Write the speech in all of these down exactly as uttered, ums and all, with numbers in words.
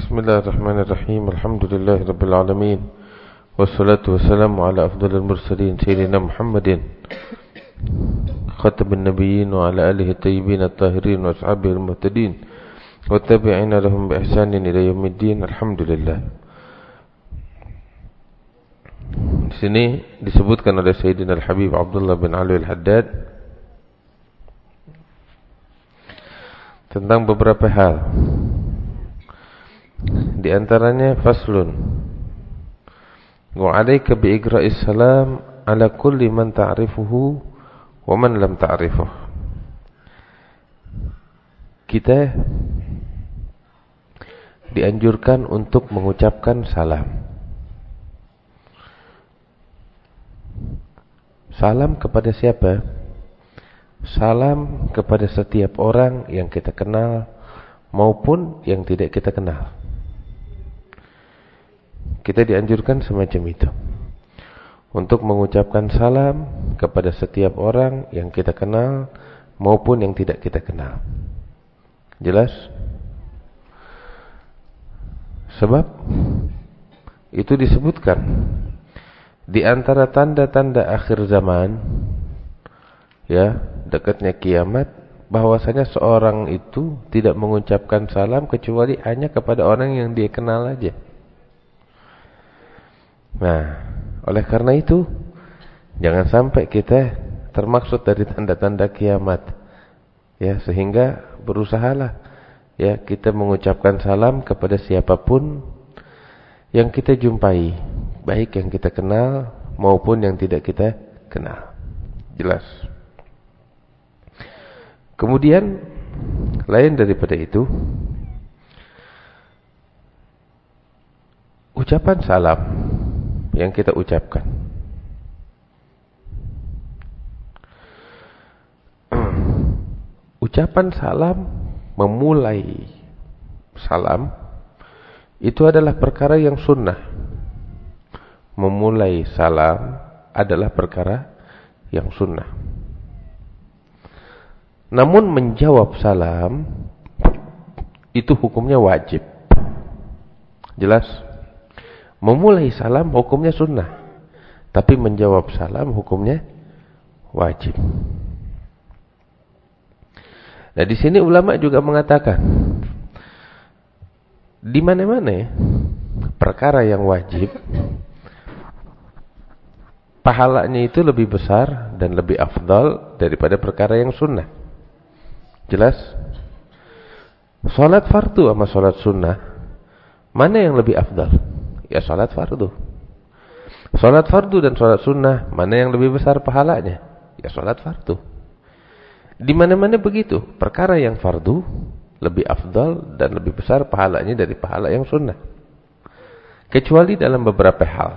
Bismillahirrahmanirrahim. Alhamdulillahirabbil alamin. Wassalatu wassalamu ala afdhalil mursalin sayyidina Muhammadin khatamin nabiyyin wa ala alihi at-tayyibin at-tahirin wa ashabihi al-muhtadin wa tabi'ina lahum bi ihsanin ila yaumiddin. Alhamdulillah. Di sini disebutkan oleh Sayyidina Al-Habib Abdullah bin Ali Al-Haddad tentang beberapa hal. Di antaranya faslun wa 'alaika bi igra'is salam 'ala kulli man ta'rifuhu wa man lam ta'rifuh. Kita dianjurkan untuk mengucapkan salam. Salam kepada siapa? Salam kepada setiap orang yang kita kenal maupun yang tidak kita kenal. Kita dianjurkan semacam itu, untuk mengucapkan salam kepada setiap orang yang kita kenal maupun yang tidak kita kenal. Jelas? Sebab itu disebutkan di antara tanda-tanda akhir zaman, ya, dekatnya kiamat, bahwasanya seorang itu tidak mengucapkan salam kecuali hanya kepada orang yang dia kenal aja. Nah, oleh karena itu jangan sampai kita termaksud dari tanda-tanda kiamat, ya, sehingga berusahalah, ya, kita mengucapkan salam kepada siapapun yang kita jumpai, baik yang kita kenal maupun yang tidak kita kenal. Jelas? Kemudian lain daripada itu, ucapan salam yang kita ucapkan ucapan salam, memulai salam itu adalah perkara yang sunnah. Memulai salam adalah perkara yang sunnah. Namun menjawab salam itu hukumnya wajib. Jelas? Memulai salam hukumnya sunnah, tapi menjawab salam hukumnya wajib. Nah, di sini ulama juga mengatakan, di mana-mana perkara yang wajib, pahalanya itu lebih besar dan lebih afdal daripada perkara yang sunnah. Jelas? Salat fardu sama salat sunnah, mana yang lebih afdal? Ya, salat fardu. Salat fardu dan salat sunnah, mana yang lebih besar pahalanya? Ya, salat fardu. Di mana-mana begitu, perkara yang fardu lebih afdal dan lebih besar pahalanya dari pahala yang sunnah. Kecuali dalam beberapa hal.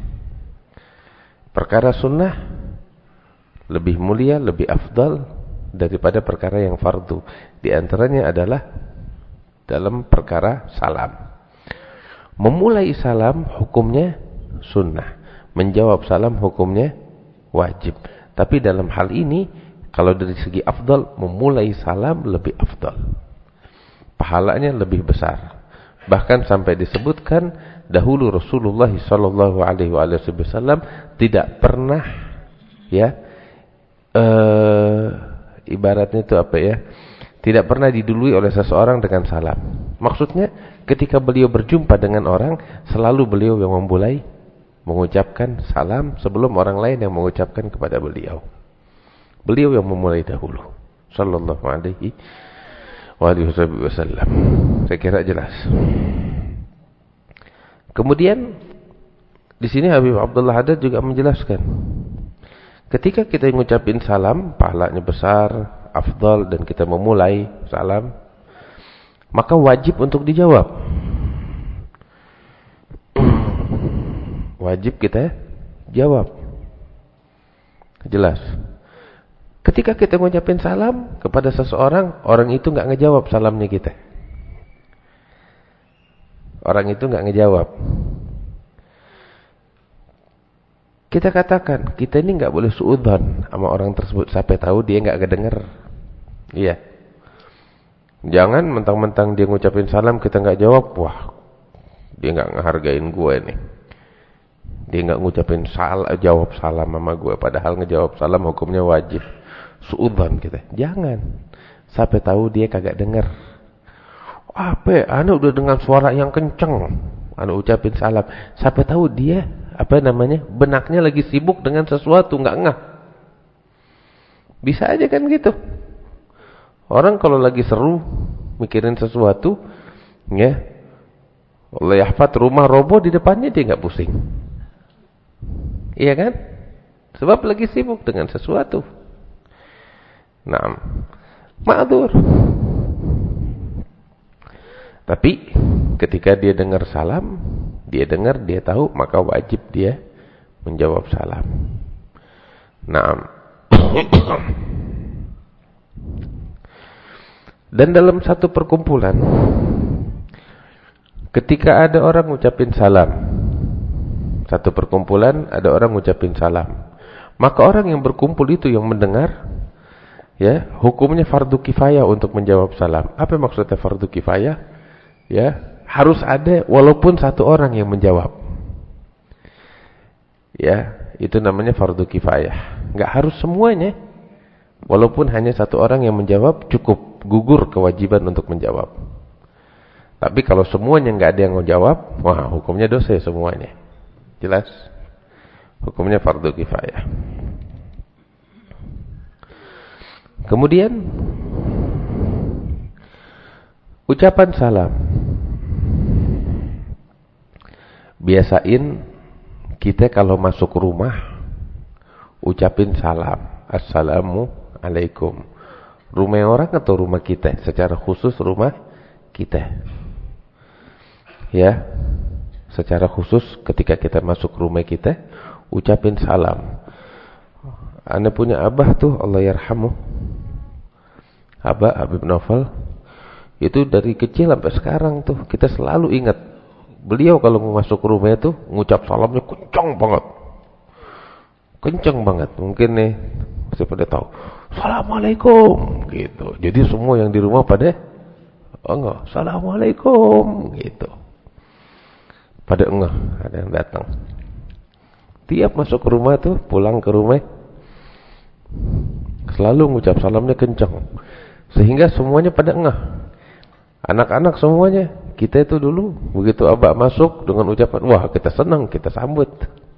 Perkara sunnah lebih mulia, lebih afdal daripada perkara yang fardu. Di antaranya adalah dalam perkara salam. Memulai salam hukumnya sunnah, menjawab salam hukumnya wajib. Tapi dalam hal ini, kalau dari segi afdal, memulai salam lebih afdal, pahalanya lebih besar. Bahkan sampai disebutkan dahulu Rasulullah sallallahu alaihi wasallam tidak pernah, ya, uh, ibaratnya itu apa ya, tidak pernah didului oleh seseorang dengan salam. Maksudnya ketika beliau berjumpa dengan orang, selalu beliau yang memulai mengucapkan salam sebelum orang lain yang mengucapkan kepada beliau. Beliau yang memulai dahulu, sallallahu alaihi wasallam. Saya kira jelas. Kemudian di sini Habib Abdullah Haddad juga menjelaskan, ketika kita mengucapin salam, pahalanya besar, afdal, dan kita memulai salam, maka wajib untuk dijawab. Wajib kita jawab. Jelas? Ketika kita mengucapin salam kepada seseorang, orang itu enggak ngejawab salamnya kita. Orang itu enggak ngejawab. Kita katakan, kita ini enggak boleh suudzon sama orang tersebut sampai tahu dia enggak kedenger. Iya. Jangan mentang-mentang dia ngucapin salam kita enggak jawab, wah, Dia nggak ngehargain gue nih. Dia nggak ngucapin salah, jawab salam sama gue. Padahal ngejawab salam hukumnya wajib. Suudzon kita. Jangan. Sampai tahu dia kagak denger. Apa? Anu udah dengan suara yang kenceng. Anu ucapin salam. Sampai tahu dia apa namanya? Benaknya lagi sibuk dengan sesuatu, nggak ngeh. Bisa aja kan gitu. Orang kalau lagi seru mikirin sesuatu, ya, Allah yahfad, rumah roboh di depannya dia nggak pusing. Iya kan? Sebab lagi sibuk dengan sesuatu. Nah, ma'dzur. Tapi ketika dia dengar salam, dia dengar, dia tahu, maka wajib dia menjawab salam. Nah, dan dalam satu perkumpulan, ketika ada orang ngucapin salam, satu perkumpulan ada orang ngucapin salam, maka orang yang berkumpul itu yang mendengar, ya, hukumnya fardu kifayah untuk menjawab salam. Apa maksudnya fardu kifayah? Ya, harus ada walaupun satu orang yang menjawab. Ya, itu namanya fardu kifayah. Enggak harus semuanya. Walaupun hanya satu orang yang menjawab, cukup gugur kewajiban untuk menjawab. Tapi kalau semuanya enggak ada yang menjawab, wah, hukumnya dosa semuanya. Jelas? Hukumnya fardu kifayah. Kemudian ucapan salam. Biasain kita kalau masuk rumah ucapin salam. Assalamualaikum. Rumah orang atau rumah kita? Secara khusus rumah kita. Ya. Secara khusus ketika kita masuk rumah kita ucapin salam. Ana punya abah tuh, Allah yarhamuh. Abah Habib Novel. Itu dari kecil sampai sekarang tuh kita selalu ingat. Beliau kalau mau masuk rumah itu ngucap salamnya kencang banget. Kencang banget. Mungkin nih masih pada tahu. Assalamualaikum gitu. Jadi semua yang di rumah pada enggak, Assalamualaikum gitu. Pada enggak, ada yang datang. Tiap masuk ke rumah tuh, pulang ke rumah selalu ngucap salamnya kencang. Sehingga semuanya pada enggak. Anak-anak semuanya, kita itu dulu begitu abah masuk dengan ucapan, wah kita senang, kita sambut.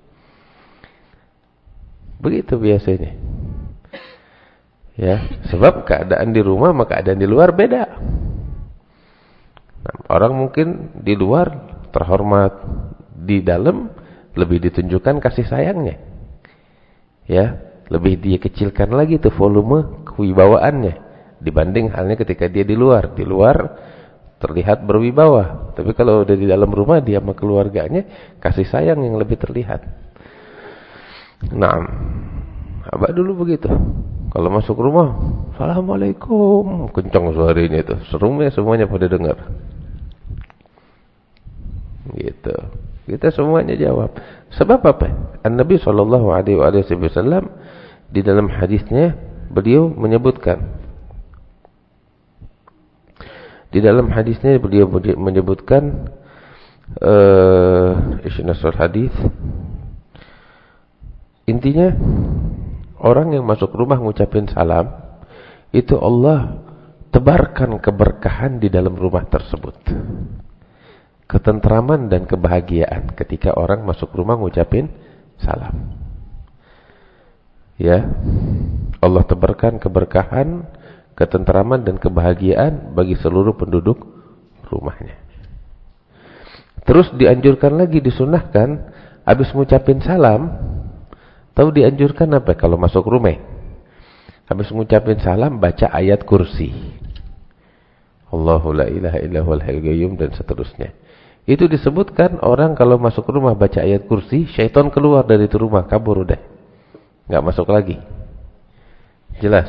Begitu biasanya. Ya, sebab keadaan di rumah sama keadaan di luar beda. Nah, orang mungkin di luar terhormat, di dalam lebih ditunjukkan kasih sayangnya. Ya, lebih dia kecilkan lagi tuh volume kewibawaannya dibanding halnya ketika dia di luar. Di luar terlihat berwibawa, tapi kalau udah di dalam rumah dia sama keluarganya kasih sayang yang lebih terlihat. Nah, abah dulu begitu. Kalau masuk rumah, Assalamualaikum, kencang suaranya itu, serumnya semuanya pada dengar. Gitu. Kita semuanya jawab. Sebab apa? An-Nabi sallallahu alaihi wasallam di dalam hadisnya beliau menyebutkan. Di dalam hadisnya beliau menyebutkan eh uh, hadis. Intinya orang yang masuk rumah ngucapin salam itu Allah tebarkan keberkahan di dalam rumah tersebut. Ketentraman dan kebahagiaan ketika orang masuk rumah ngucapin salam. Ya. Allah tebarkan keberkahan, ketentraman dan kebahagiaan bagi seluruh penduduk rumahnya. Terus dianjurkan lagi, disunahkan habis ngucapin salam, tahu dianjurkan apa kalau masuk rumah? Habis ngucapin salam baca ayat kursi. Allahu la ilaha illa huwal hayyul qayyum dan seterusnya. Itu disebutkan orang kalau masuk rumah baca ayat kursi, syaitan keluar dari itu rumah, kabur udah. Enggak masuk lagi. Jelas.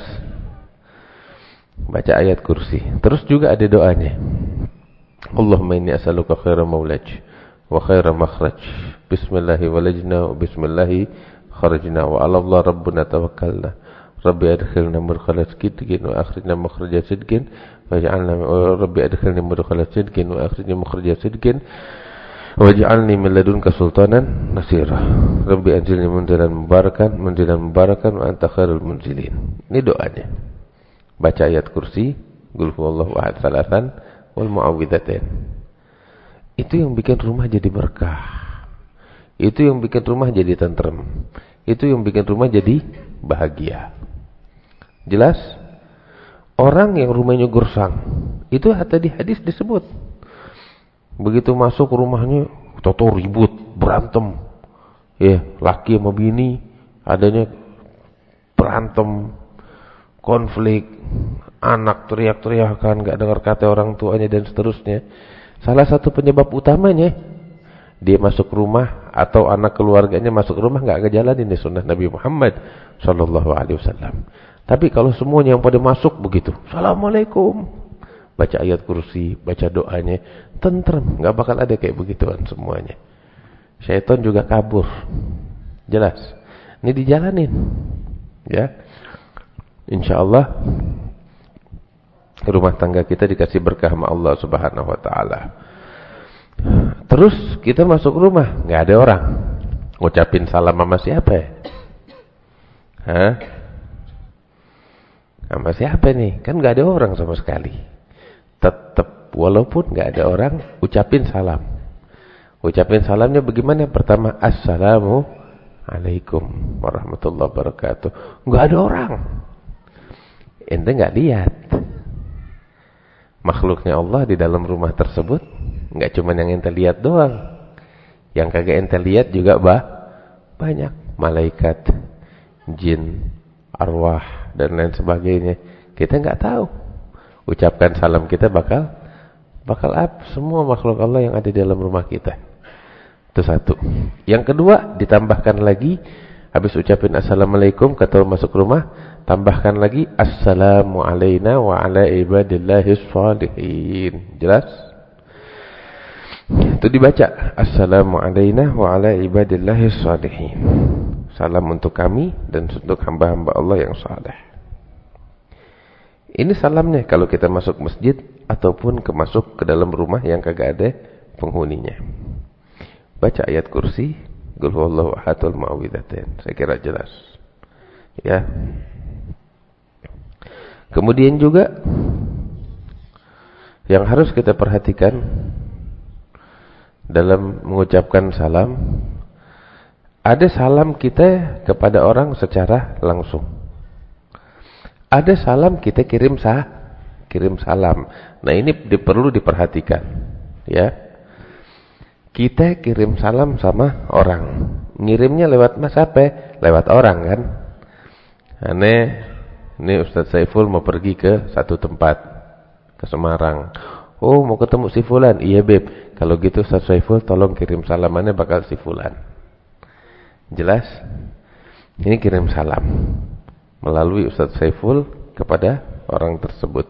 Baca ayat kursi. Terus juga ada doanya. Allahumma inni as'aluka khairal maulaj wa khairal makhraj. Bismillahi walajna wa bismillahi kharajna wa 'ala Allah rabbuna tawakkalna. Rabbi adkhilna mudkhala sidqin wa akhrijna makhraja sidqin waj'alna Rabbi adkhilna mudkhala sidqin wa akhrijna makhraja sidqin Waj'alni min ladunka sultanan nasira. Rabbi anzilni munzilan mubarakan, munzilan mubarakan wa anta khairul munzilin. Ini doanya. Baca ayat kursi, qul huwallahu ahad salatan wal muawwidzatain. Itu yang bikin rumah jadi berkah. Itu yang bikin rumah jadi tentrem. Itu yang bikin rumah jadi bahagia. Jelas? Orang yang rumahnya gersang, itu tadi hadis disebut. Begitu masuk rumahnya, toto ribut, berantem. Ya, laki sama bini adanya berantem, konflik, anak teriak-teriakan, enggak dengar kata orang tuanya dan seterusnya. Salah satu penyebab utamanya dia masuk rumah atau anak keluarganya masuk rumah enggak ngejalanin ini sunnah Nabi Muhammad sallallahu alaihi wasallam. Tapi kalau semuanya yang pada masuk begitu, Assalamualaikum, baca ayat kursi, baca doanya, tentrem, enggak bakal ada kayak begituan semuanya. Syaitan juga kabur. Jelas. Ini dijalanin. Ya. Insyaallah rumah tangga kita dikasih berkah sama Allah Subhanahu wa taala. Terus kita masuk rumah, enggak ada orang. Ngucapin salam sama siapa ya? Hah? Sama siapa nih? Kan enggak ada orang sama sekali. Tetap walaupun enggak ada orang, ucapin salam. Ucapin salamnya bagaimana? Pertama, assalamu alaikum warahmatullahi wabarakatuh. Enggak ada orang. Ente enggak lihat. Makhluknya Allah di dalam rumah tersebut enggak cuma yang ente lihat doang. Yang kagak ente lihat juga bah, banyak malaikat, jin, arwah dan lain sebagainya. Kita enggak tahu. Ucapkan salam kita bakal bakal up semua makhluk Allah yang ada di dalam rumah kita. Itu satu. Yang kedua, ditambahkan lagi habis ucapin assalamualaikum kata masuk rumah, tambahkan lagi assalamu alaina wa ala ibadillahis shalihin. Jelas? Itu dibaca assalamu alaina wa ala ibadillahis shalihin. Salam untuk kami dan untuk hamba-hamba Allah yang saleh. Ini salamnya kalau kita masuk masjid ataupun ke masuk ke dalam rumah yang kagak ada penghuninya. Baca ayat kursi, qul huwallahu ahad wal muawwidzatain. Saya kira jelas. Ya. Kemudian juga yang harus kita perhatikan dalam mengucapkan salam, ada salam kita kepada orang secara langsung. Ada salam kita kirim sah, kirim salam. Nah, ini perlu diperhatikan, ya. Kita kirim salam sama orang. Ngirimnya lewat mas apa? Lewat orang kan? Aneh, ini Ustaz Saiful mau pergi ke satu tempat, ke Semarang. Oh, mau ketemu si Fulan. Iya beb, kalau gitu Ustaz Saiful tolong kirim salamannya bakal si Fulan. Jelas? Ini kirim salam melalui Ustaz Saiful kepada orang tersebut.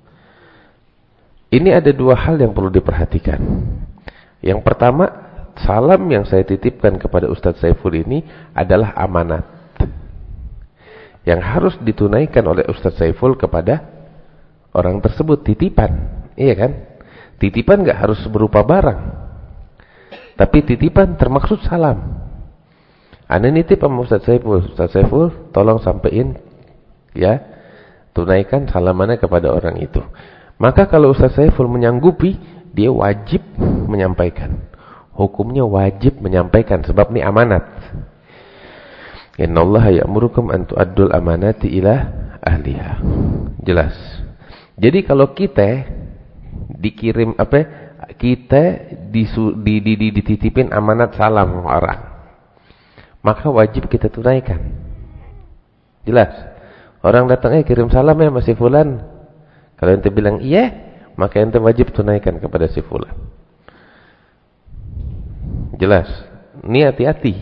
Ini ada dua hal yang perlu diperhatikan. Yang pertama, salam yang saya titipkan kepada Ustaz Saiful ini adalah amanat yang harus ditunaikan oleh Ustaz Saiful kepada orang tersebut. Titipan, iya kan? Titipan gak harus berupa barang, tapi titipan termaksud salam. Anda nitip sama Ustaz Saiful, Ustaz Saiful tolong sampein, ya, tunaikan salamannya kepada orang itu. Maka kalau Ustaz Saiful menyanggupi, dia wajib menyampaikan. Hukumnya wajib menyampaikan sebab ini amanat. Innallaha ya'murukum an tu'addul amanati ila ahliha. Jelas. Jadi kalau kita dikirim apa? Kita disu, di, di, di, dititipin amanat salam orang, maka wajib kita tunaikan. Jelas. Orang datang, eh kirim salam ya masih fulan. Kalau ente bilang iya, maka ente wajib tunaikan kepada si fulan. Jelas. Ini hati-hati.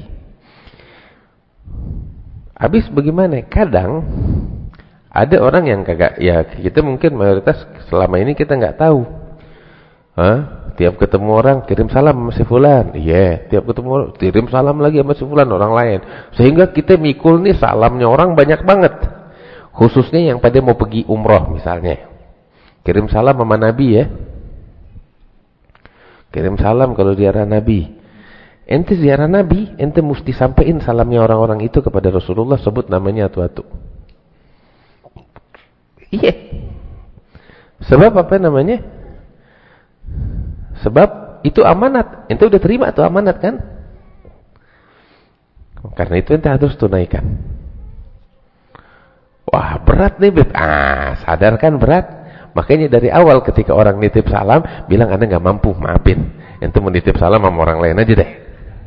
Habis bagaimana? Kadang ada orang yang kagak, ya kita mungkin mayoritas selama ini kita nggak tahu. Hah? Tiap ketemu orang kirim salam sama si fulan. Iya, yeah. Tiap ketemu orang kirim salam lagi sama si fulan orang lain. Sehingga kita mikul nih salamnya orang banyak banget. Khususnya yang pada mau pergi umroh misalnya. Kirim salam sama Nabi ya. kirim salam kalau ziarah Nabi. Ente ziarah Nabi, ente mesti sampein salamnya orang-orang itu kepada Rasulullah, sebut namanya atu-atu. Iya. Sebab apa namanya? Sebab itu amanat. Ente udah terima itu amanat kan? Karena itu ente harus tunaikan. Wah, berat nih, Beb. Ah, sadar kan berat? Makanya dari awal ketika orang nitip salam, bilang Anda nggak mampu, maafin. Ente mau nitip salam sama orang lain aja deh.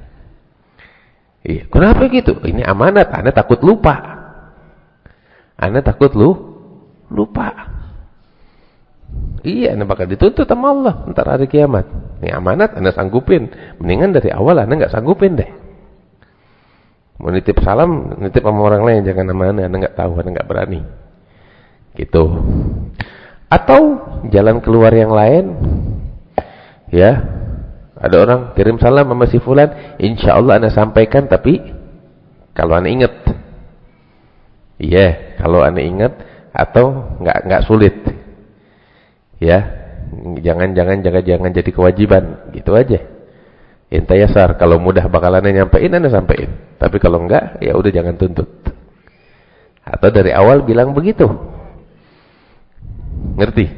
Iya, kenapa gitu? Ini amanat, Anda takut lupa. Anda takut lu lupa. Iya, Anda bakal dituntut sama Allah ntar hari kiamat. Ini amanat, Anda sanggupin. Mendingan dari awal Anda nggak sanggupin deh. Mau nitip salam, nitip sama orang lain, jangan sama Anda. Anda nggak tahu, Anda nggak berani. Gitu. Atau jalan keluar yang lain, ya, ada orang kirim salam sama si fulan, insya Allah Anda sampaikan, tapi kalau Anda ingat, iya, yeah, kalau Anda ingat, atau nggak nggak sulit, ya, jangan jangan jangan jangan jadi kewajiban, gitu aja. Inta yasar, kalau mudah bakal Anda nyampein, Anda sampein, tapi kalau enggak, ya udah jangan tuntut. Atau dari awal bilang begitu. Ngerti?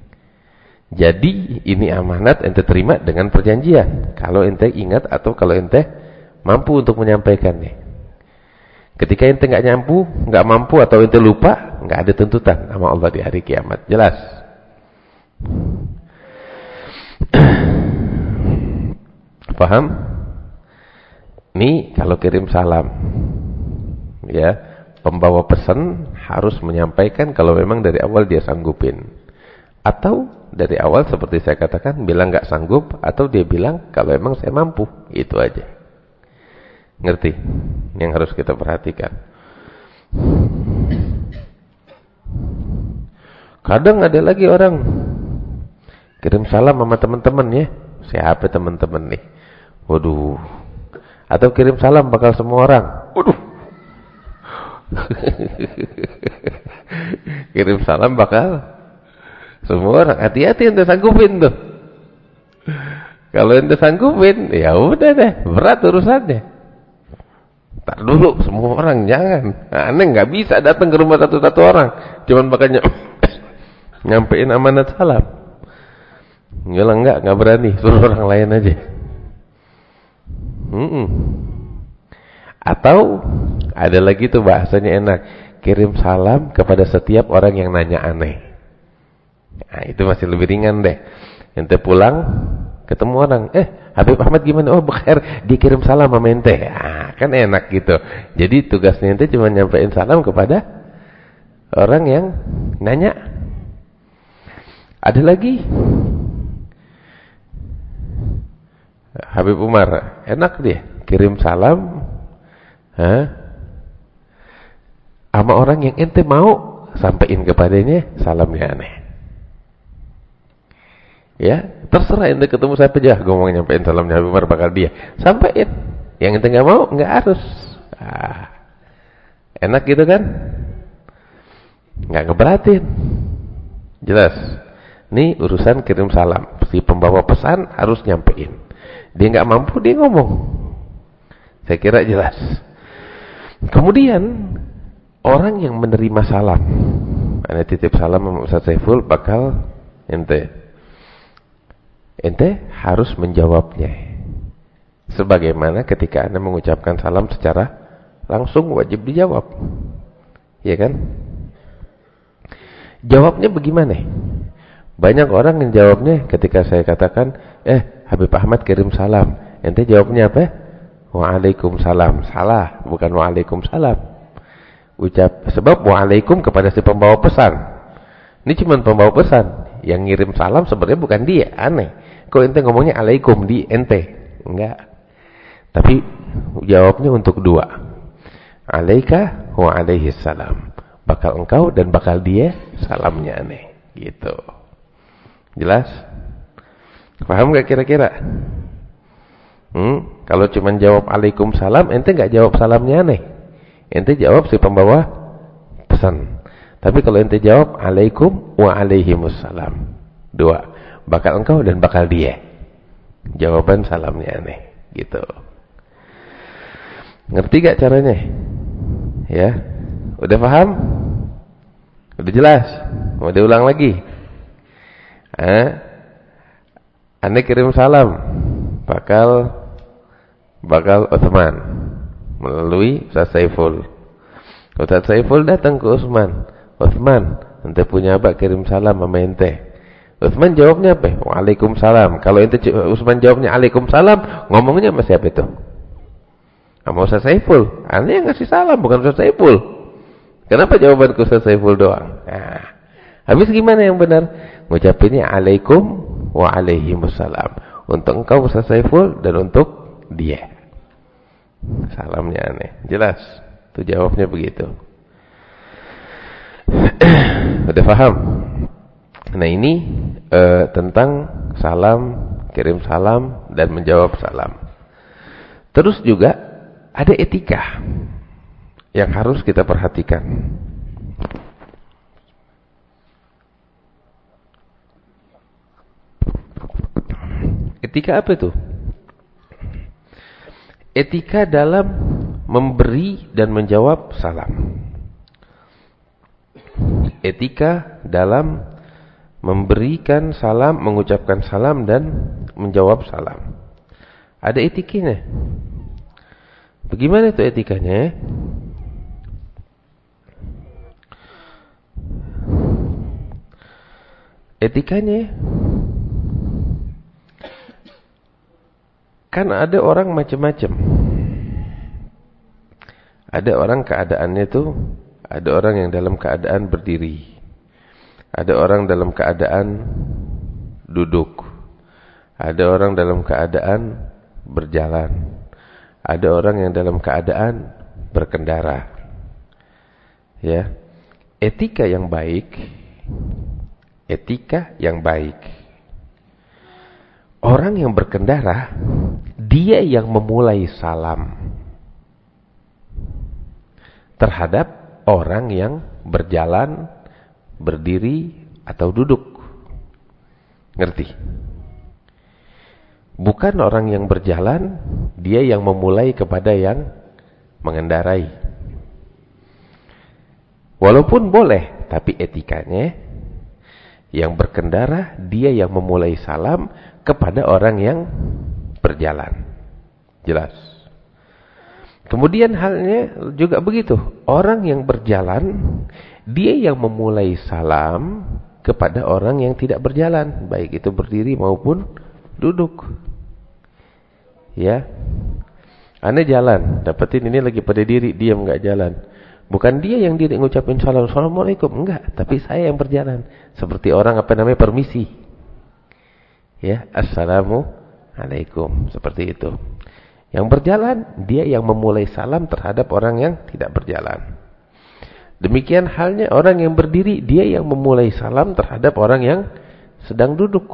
Jadi ini amanat ente terima dengan perjanjian. Kalau ente ingat atau kalau ente mampu untuk menyampaikannya. Ketika ente nggak nyampu, nggak mampu atau ente lupa, nggak ada tuntutan sama Allah di hari kiamat. Jelas? Paham? Nih kalau kirim salam, ya, pembawa pesan harus menyampaikan kalau memang dari awal dia sanggupin. Atau dari awal seperti saya katakan, bilang nggak sanggup, atau dia bilang kalau memang saya mampu. Itu aja. Ngerti? Yang harus kita perhatikan. Kadang ada lagi orang kirim salam sama teman-teman ya. Siapa teman-teman nih? Waduh. Atau kirim salam bakal semua orang. Waduh. Kirim salam bakal semua orang. Hati-hati ente sanggupin tuh. Kalau ente sanggupin, ya udah deh, berat urusannya. Tak dulu semua orang jangan. Aneh nggak bisa datang ke rumah satu-satu orang, cuman makanya nyampein amanat salam. Enggak enggak enggak berani, suruh orang lain aja. Hmm. Atau ada lagi tuh bahasanya enak, kirim salam kepada setiap orang yang nanya aneh. Nah, itu masih lebih ringan deh. Ente pulang ketemu orang, eh Habib Ahmad gimana? Oh bekhair, dia kirim salam sama ente. Ah, kan enak gitu. Jadi tugasnya ente cuma nyampein salam kepada orang yang nanya. Ada lagi Habib Umar, enak dia kirim salam, hah? Sama orang yang ente mau sampaikan kepadanya salamnya aneh. Ya, terserah ente ketemu siapa aja, gue mau nyampein salamnya Habib Umar bakal dia sampaikan. Yang ente nggak mau nggak harus. Ah, enak gitu kan? Nggak ngeberatin. Jelas. Nih urusan kirim salam, si pembawa pesan harus nyampein. Dia nggak mampu, dia ngomong. Saya kira jelas. Kemudian orang yang menerima salam, ane titip salam sama Ustaz Saiful, bakal ente ente harus menjawabnya. Sebagaimana ketika anda mengucapkan salam secara langsung wajib dijawab. Ya kan? Jawabnya bagaimana? Banyak orang yang jawabnya ketika saya katakan, eh Habib Ahmad kirim salam, ente jawabnya apa? Waalaikumsalam. Salah, bukan waalaikumsalam. Ucap sebab waalaikum kepada si pembawa pesan. Ini cuma pembawa pesan. Yang ngirim salam sebenarnya bukan dia, aneh. Kok ente ngomongnya alaikum di ente? Enggak. Tapi jawabnya untuk dua. Alaika wa alaihi salam. Bakal engkau dan bakal dia salamnya aneh. Gitu. Jelas? Paham gak kira-kira? Hmm? Kalau cuma jawab Waalaikumsalam, ente gak jawab salamnya aneh. Ente jawab si pembawa pesan. Tapi kalau ente jawab Alaikum wa alaihimussalam, dua, bakal engkau dan bakal dia. jawaban salamnya aneh. Gitu. Ngerti gak caranya? Ya. Udah paham? Udah jelas? Mau diulang lagi? Eh? Ane kirim salam. Bakal bakal Utsman melalui Ustaz Saiful. Ustaz Saiful datang ke Utsman. Utsman, ente punya abak kirim salam sama ente. Utsman jawabnya apa? Waalaikumsalam. Kalau ente Utsman jawabnya Waalaikumsalam, ngomongnya sama siapa itu? Sama Ustaz Saiful. Ane yang ngasih salam, bukan Ustaz Saiful. Kenapa jawaban ke Ustaz Saiful doang? Nah, habis gimana yang benar? Ngucapinnya Alaikum wa alaihimussalam. Untuk engkau Ustaz Saiful dan untuk dia. Salamnya aneh. Jelas? Itu jawabnya begitu. Udah paham? Nah ini uh, tentang salam, kirim salam dan menjawab salam. Terus juga ada etika yang harus kita perhatikan. Etika apa itu? Etika dalam memberi dan menjawab salam. Etika dalam memberikan salam, mengucapkan salam dan menjawab salam. Ada etikanya. Bagaimana itu etikanya? Etikanya kan ada orang macam-macam. Ada orang keadaannya tuh, ada orang yang dalam keadaan berdiri. Ada orang dalam keadaan duduk. Ada orang dalam keadaan berjalan. Ada orang yang dalam keadaan berkendara. Ya. Etika yang baik, etika yang baik. Orang yang berkendara, dia yang memulai salam terhadap orang yang berjalan, berdiri, atau duduk. Ngerti? Bukan orang yang berjalan, dia yang memulai kepada yang mengendarai. Walaupun boleh, tapi etikanya, yang berkendara, dia yang memulai salam kepada orang yang berjalan. Jelas? Kemudian halnya juga begitu. Orang yang berjalan, dia yang memulai salam kepada orang yang tidak berjalan, baik itu berdiri maupun duduk. Ya. Anda jalan, dapetin ini lagi pada diri, diam enggak jalan. Bukan dia yang diri ngucapin salam, Assalamualaikum, enggak, tapi saya yang berjalan. Seperti orang apa namanya permisi. Ya, Assalamualaikum, seperti itu. Yang berjalan, dia yang memulai salam terhadap orang yang tidak berjalan. Demikian halnya orang yang berdiri, dia yang memulai salam terhadap orang yang sedang duduk.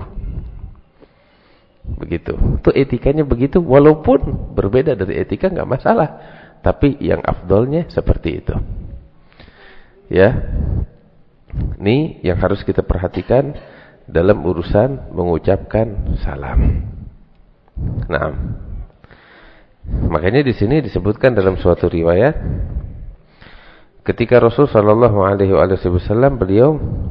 Begitu. Itu etikanya begitu, walaupun berbeda dari etika enggak masalah. Tapi yang afdolnya seperti itu. Ya. Ini yang harus kita perhatikan dalam urusan mengucapkan salam. Nah, makanya di sini disebutkan dalam suatu riwayat, ketika Rasul sallallahu alaihi wasallam beliau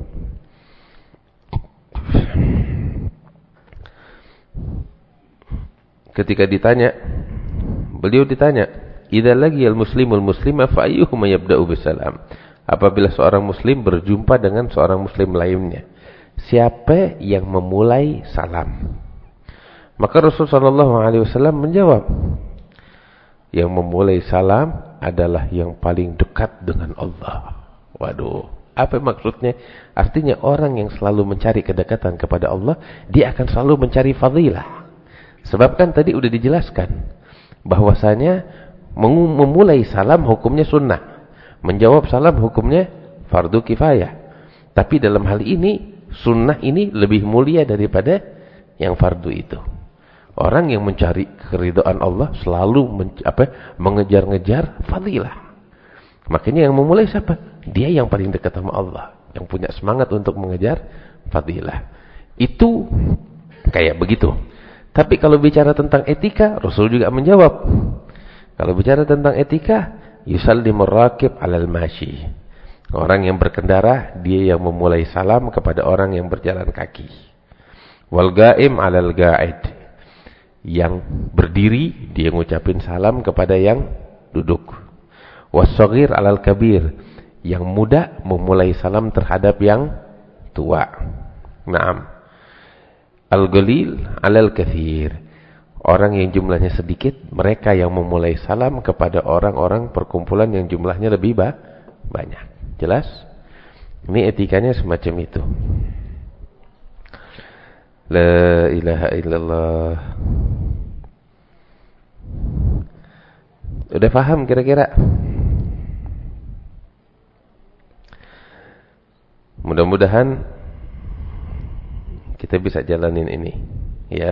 ketika ditanya, beliau ditanya, "Idza laqiyal muslimul muslima fa ayyuhuma yabda'u bisalam?" Apabila seorang muslim berjumpa dengan seorang muslim lainnya, siapa yang memulai salam? Maka Rasul sallallahu alaihi wasallam menjawab, yang memulai salam adalah yang paling dekat dengan Allah. Waduh, apa maksudnya? Artinya orang yang selalu mencari kedekatan kepada Allah, dia akan selalu mencari fadilah. Sebab kan tadi udah dijelaskan bahwasanya memulai salam hukumnya sunnah, menjawab salam hukumnya fardu kifayah. Tapi dalam hal ini, sunnah ini lebih mulia daripada yang fardu itu. Orang yang mencari keridhaan Allah selalu men, apa, mengejar-ngejar fadilah. Makanya yang memulai siapa? Dia yang paling dekat sama Allah, yang punya semangat untuk mengejar fadilah. Itu kayak begitu. Tapi kalau bicara tentang etika, Rasul juga menjawab. Kalau bicara tentang etika, yusallimur raqib 'alal mashi. Orang yang berkendara, dia yang memulai salam kepada orang yang berjalan kaki. Wal ghaim 'alal ga'id. Yang berdiri, dia ngucapin salam kepada yang duduk. Was-shaghir 'alal kabir. Yang muda memulai salam terhadap yang tua. Naam. Al-ghalil 'alal katsir. Orang yang jumlahnya sedikit, mereka yang memulai salam kepada orang-orang perkumpulan yang jumlahnya lebih ba- banyak. Jelas? Ini etikanya semacam itu. La ilaha illallah. Udah paham kira-kira? Mudah-mudahan kita bisa jalanin ini, ya.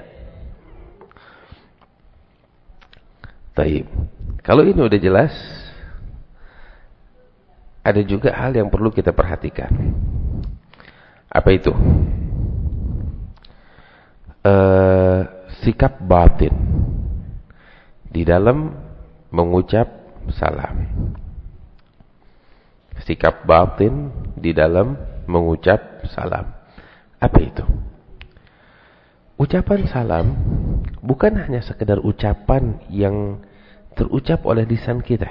Taib. Kalau ini udah jelas, ada juga hal yang perlu kita perhatikan. Apa itu? Uh, sikap batin di dalam mengucap salam. Sikap batin di dalam mengucap salam. Apa itu? Ucapan salam bukan hanya sekedar ucapan yang terucap oleh lisan kita,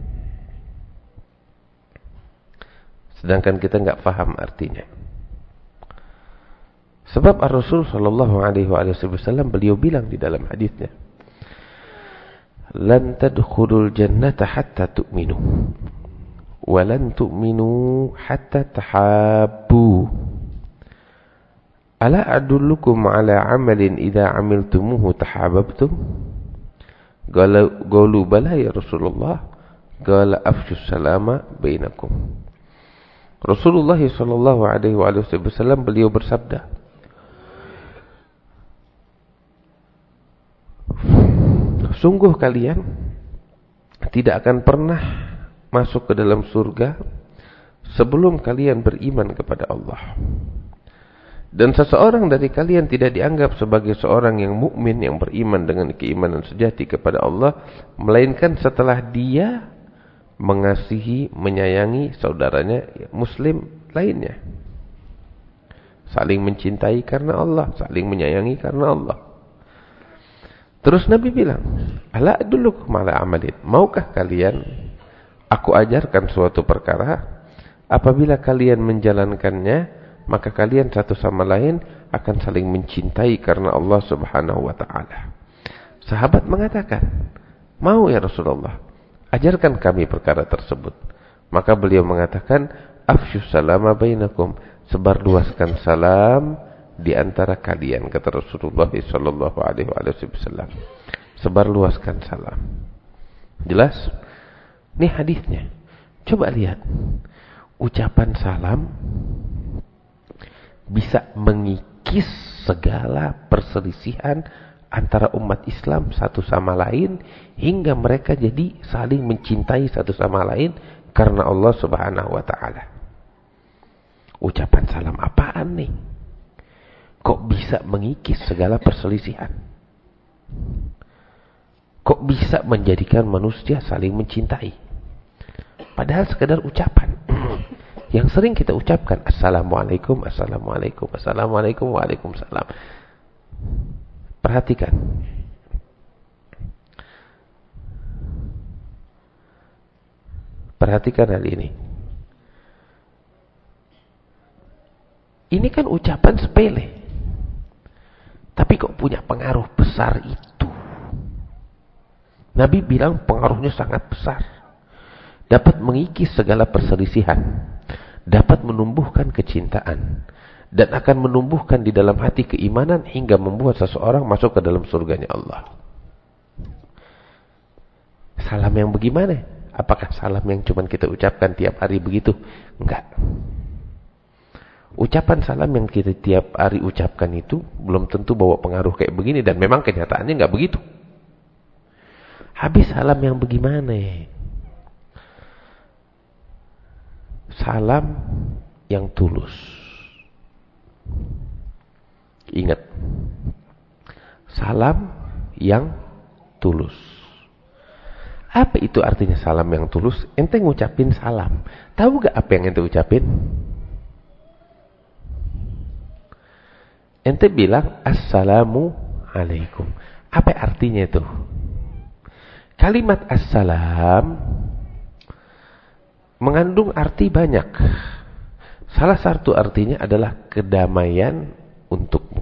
sedangkan kita enggak paham artinya. Sebab Ar-Rasul sallallahu alaihi wasallam beliau bilang di dalam hadisnya, "Lan tadkhulul jannata hatta tu'minu, wa lan tu'minu hatta tahabbu. Ala adullukum ala amalin idza amiltumuhu tahabbtum?" Qalu bala ya Rasulullah. Qala afshus salama bainakum. Rasulullah sallallahu alaihi wasallam beliau bersabda, sungguh kalian tidak akan pernah masuk ke dalam surga sebelum kalian beriman kepada Allah. Dan seseorang dari kalian tidak dianggap sebagai seorang yang mukmin yang beriman dengan keimanan sejati kepada Allah, melainkan setelah dia mengasihi, menyayangi saudaranya muslim lainnya. Saling mencintai karena Allah, saling menyayangi karena Allah. Terus Nabi bilang, "Ala adullukum ala amalin." Maukah kalian aku ajarkan suatu perkara, apabila kalian menjalankannya, maka kalian satu sama lain akan saling mencintai karena Allah Subhanahu wa taala. Sahabat mengatakan, "Mau ya Rasulullah, ajarkan kami perkara tersebut." Maka beliau mengatakan, "Afshus salama bainakum." Sebarluaskan salam di antara kalian, kata Rasulullah sallallahu alaihi wasallam. Sebarluaskan salam. Jelas? Ini hadisnya. Coba lihat. Ucapan salam bisa mengikis segala perselisihan antara umat Islam satu sama lain, hingga mereka jadi saling mencintai satu sama lain karena Allah Subhanahu wa taala. Ucapan salam apaan nih? Kok bisa mengikis segala perselisihan? Kok bisa menjadikan manusia saling mencintai? Padahal sekedar ucapan yang sering kita ucapkan, Assalamualaikum, Assalamualaikum, Assalamualaikum, Waalaikumsalam. Perhatikan. Perhatikan hal ini. Ini kan ucapan sepele, tapi kok punya pengaruh besar itu. Nabi bilang pengaruhnya sangat besar. Dapat mengikis segala perselisihan, dapat menumbuhkan kecintaan, dan akan menumbuhkan di dalam hati keimanan hingga membuat seseorang masuk ke dalam surganya Allah. Salam yang bagaimana? Apakah salam yang cuma kita ucapkan tiap hari begitu? Enggak. Ucapan salam yang kita tiap hari ucapkan itu belum tentu bawa pengaruh kayak begini, dan memang kenyataannya enggak begitu. Habis salam yang bagaimana? Salam yang tulus. Ingat, salam yang tulus. Apa itu artinya salam yang tulus? Ente ngucapin salam. Tahu gak apa yang ente ucapin? Ente bilang assalamu alaikum. Apa artinya itu? Kalimat assalam mengandung arti banyak. Salah satu artinya adalah kedamaian untukmu.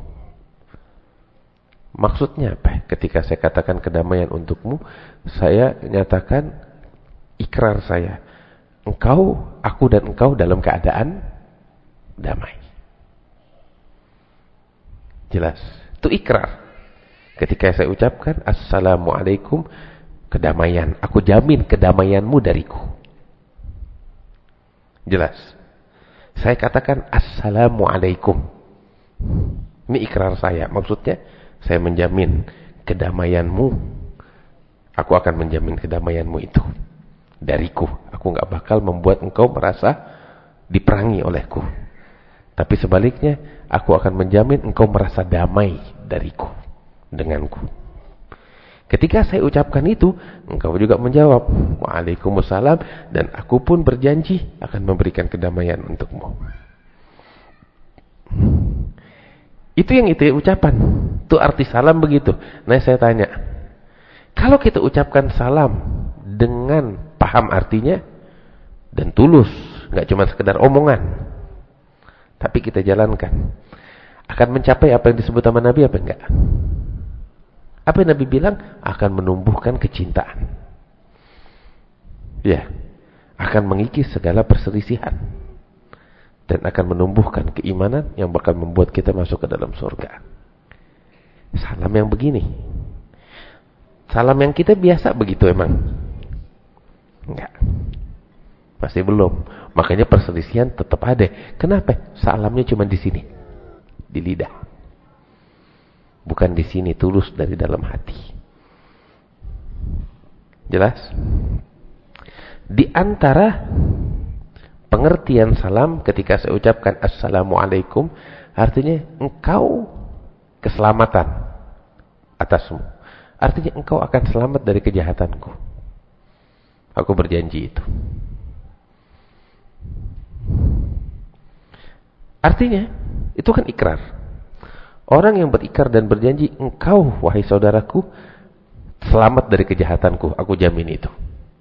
Maksudnya apa? Ketika saya katakan kedamaian untukmu, saya nyatakan ikrar saya. Engkau, aku dan engkau dalam keadaan damai. Jelas. Itu ikrar. Ketika saya ucapkan assalamualaikum, kedamaian. Aku jamin kedamaianmu dariku. Jelas. Saya katakan assalamualaikum. Ini ikrar saya. Maksudnya saya menjamin kedamaianmu. Aku akan menjamin kedamaianmu itu dariku. Aku gak bakal membuat engkau merasa diperangi olehku. Tapi sebaliknya, aku akan menjamin engkau merasa damai dariku, denganku. Ketika saya ucapkan itu, engkau juga menjawab waalaikumsalam, dan aku pun berjanji akan memberikan kedamaian untukmu. Itu yang itu ucapan. Itu arti salam begitu. Nah, saya tanya, kalau kita ucapkan salam dengan paham artinya dan tulus, nggak cuma sekedar omongan, tapi kita jalankan, akan mencapai apa yang disebut sama Nabi apa enggak? Apa yang Nabi bilang? Akan menumbuhkan kecintaan. Ya, akan mengikis segala perselisihan. Dan akan menumbuhkan keimanan yang bakal membuat kita masuk ke dalam surga. Salam yang begini. Salam yang kita biasa begitu emang? Enggak. Pasti belum. Makanya perselisihan tetap ada. Kenapa? Salamnya cuma di sini. Di lidah. Bukan di sini, tulus dari dalam hati. Jelas? Di antara pengertian salam ketika saya ucapkan assalamualaikum, artinya engkau keselamatan atasmu. Artinya engkau akan selamat dari kejahatanku. Aku berjanji itu. Artinya, itu kan ikrar. Orang yang berikrar dan berjanji, engkau wahai saudaraku selamat dari kejahatanku, aku jamin itu.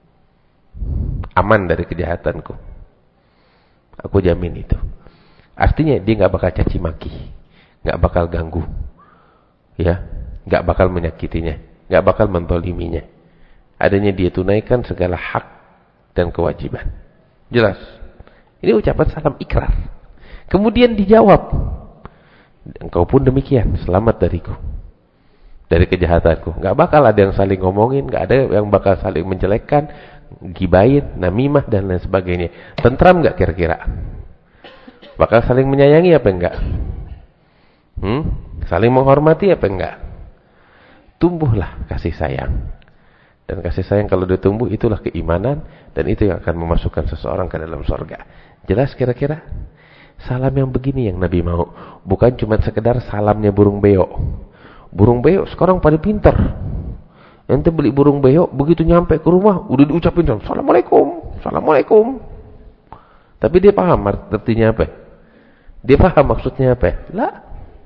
Aman dari kejahatanku, aku jamin itu. Artinya dia gak bakal caci maki, gak bakal ganggu, ya, gak bakal menyakitinya, gak bakal mentoliminya. Adanya dia tunaikan segala hak dan kewajiban. Jelas. Ini ucapan salam ikrar. Kemudian dijawab, engkau pun demikian, selamat dariku, dari kejahatanku. Gak bakal ada yang saling ngomongin, gak ada yang bakal saling menjelekkan, gibain, namimah dan lain sebagainya. Tentram gak kira-kira? Bakal saling menyayangi apa enggak? Hmm? Saling menghormati apa enggak? Tumbuhlah kasih sayang. Dan kasih sayang kalau ditumbuh itulah keimanan, dan itu yang akan memasukkan seseorang ke dalam surga. Jelas kira-kira? Salam yang begini yang Nabi mau. Bukan cuma sekedar salamnya burung beo. Burung beo sekarang pada pintar. Ente beli burung beo, begitu nyampe ke rumah udah diucapin Assalamualaikum, Assalamualaikum. Tapi dia paham artinya apa? Dia paham maksudnya apa? Lah.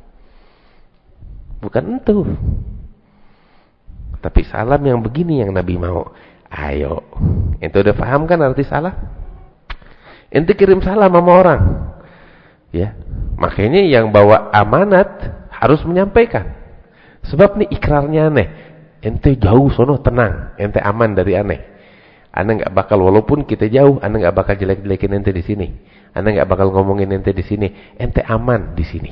Bukan itu. Tapi salam yang begini yang Nabi mau. Ayo. Ente udah paham kan arti salam? Ente kirim salam sama orang. Ya, makanya yang bawa amanat harus menyampaikan. Sebab nih ikrarnya aneh. Ente jauh sono tenang, ente aman dari aneh. Anda nggak bakal, walaupun kita jauh, Anda nggak bakal jelek-jelekin ente di sini. Anda nggak bakal ngomongin ente di sini. Ente aman di sini.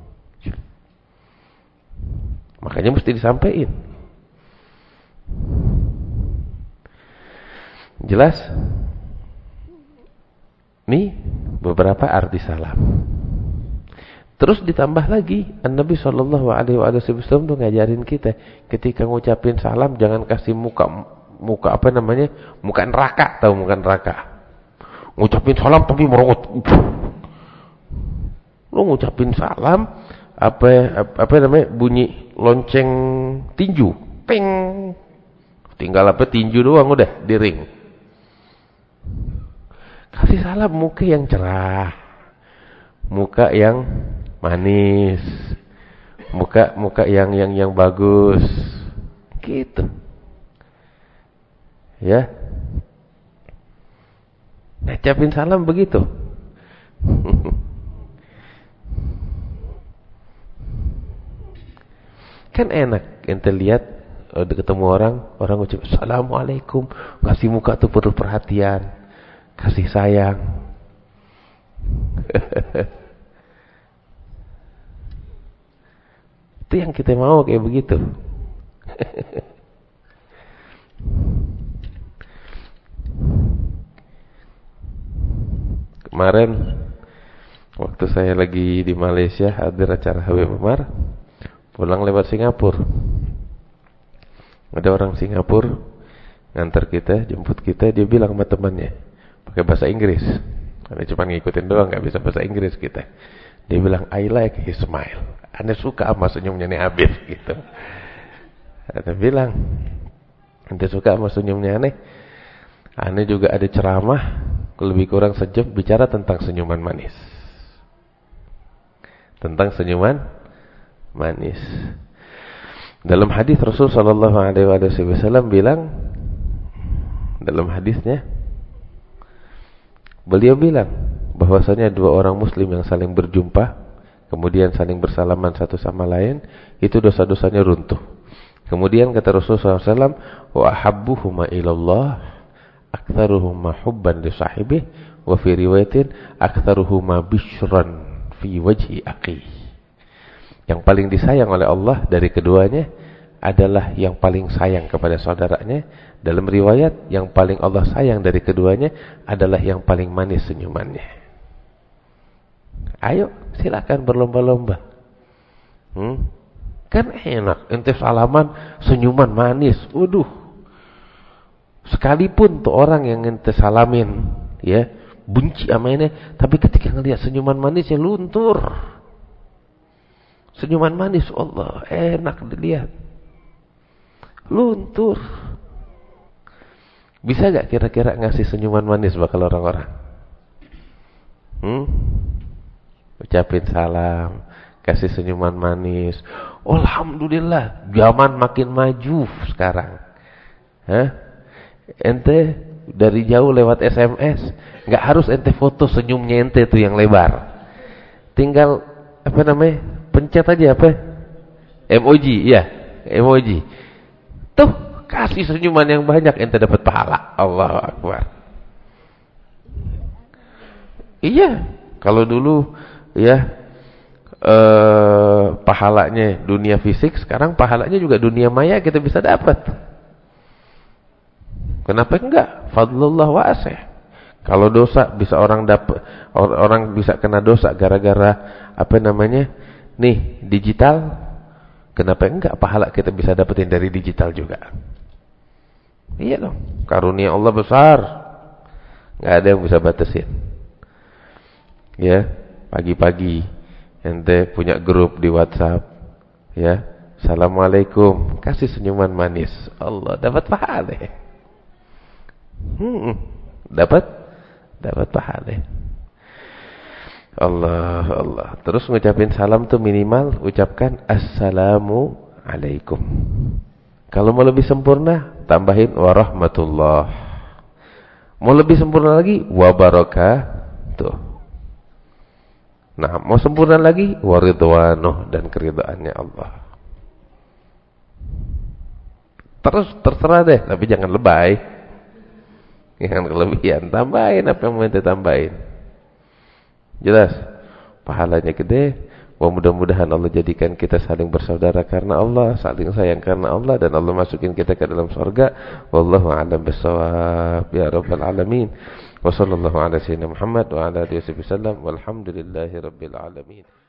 Makanya mesti disampaikan. Jelas? Nih beberapa arti salam. Terus ditambah lagi, Nabi shallallahu alaihi wasallam tuh ngajarin kita, ketika ngucapin salam jangan kasih muka muka apa namanya, muka neraka, tahu muka neraka? Ngucapin salam tapi merongot. Lu ngucapin salam, apa apa namanya bunyi lonceng tinju, ping, tinggal apa tinju doang udah di ring. Kasih salam muka yang cerah, muka yang manis, muka muka yang yang yang bagus, gitu, ya. Ngucapin salam begitu. Kan enak ente lihat udah ketemu orang, orang ucap assalamualaikum, kasih muka tuh penuh perhatian, kasih sayang. Itu yang kita mau kayak begitu. Kemarin waktu saya lagi di Malaysia hadir acara Habib Umar, pulang lewat Singapura. Ada orang Singapura ngantar kita, jemput kita, dia bilang sama temannya pakai bahasa Inggris. Karena cuma ngikutin doang, nggak bisa bahasa Inggris kita. Dia bilang I like his smile. Ane suka sama senyumnya nih Habib gitu. Ane bilang, ane suka sama senyumnya Ane. Ane juga ada ceramah lebih kurang sejam bicara tentang senyuman manis. Tentang senyuman manis. Dalam hadis Rasul sallallahu alaihi wasallam bilang, dalam hadisnya beliau bilang bahwasanya dua orang muslim yang saling berjumpa kemudian saling bersalaman satu sama lain, itu dosa-dosanya runtuh. Kemudian kata Rasul sallallahu alaihi wasallam, wa ahabbuhuma ilallah aktsaruhuma hubban li sahibihi wa fi riwayatin aktsaruhuma bisyran fi wajhi aqi. Yang paling disayang oleh Allah dari keduanya adalah yang paling sayang kepada saudaranya. Dalam riwayat, yang paling Allah sayang dari keduanya adalah yang paling manis senyumannya. Ayo, silakan berlomba-lomba. Hmm? Kan enak, ente salaman senyuman manis. Waduh. Sekalipun tuh orang yang ente salamin, ya, benci sama ini, tapi ketika ngelihat senyuman manisnya luntur. Senyuman manis Allah enak dilihat, luntur. Bisa gak kira-kira ngasih senyuman manis bakal orang-orang? Hmm? Ucapin salam, kasih senyuman manis. Alhamdulillah, zaman makin maju sekarang. Hah? Ente dari jauh lewat S M S, nggak harus ente foto senyumnya ente tuh yang lebar. Tinggal apa namanya? Pencet aja apa? Emoji, ya, emoji. Tuh, kasih senyuman yang banyak ente dapat pahala. Allahu Akbar. Iya, kalau dulu ya eh, pahalanya dunia fisik, sekarang pahalanya juga dunia maya kita bisa dapat. Kenapa enggak? Fadlullah wa'asih. Kalau dosa bisa orang dapat, orang bisa kena dosa gara-gara apa namanya? Nih, digital. Kenapa enggak pahala kita bisa dapetin dari digital juga? Iya dong. Karunia Allah besar. Enggak ada yang bisa batasin. Ya, pagi-pagi ente punya grup di WhatsApp, ya. Assalamualaikum, kasih senyuman manis. Allah dapat pahala. Hmm, dapat dapat pahala. Allah Allah. Terus ngucapin salam tuh minimal ucapkan assalamu alaikum. Kalau mau lebih sempurna tambahin warahmatullah. Mau lebih sempurna lagi wabarakatuh. Nah, mau sempurna lagi waridwanuh, dan keridhaannya Allah. Terus terserah deh, tapi jangan lebay. Jangan kelebihan, tambahin apa yang mau ente tambahin. Jelas, pahalanya gede. Wah, mudah-mudahan Allah jadikan kita saling bersaudara karena Allah, saling sayang karena Allah, dan Allah masukin kita ke dalam surga. Wallahu a'lam bissawab, ya rabbal alamin. Wa sallallahu ala sayyidina Muhammad wa ala alihi wasallam, walhamdulillahi rabbil alamin.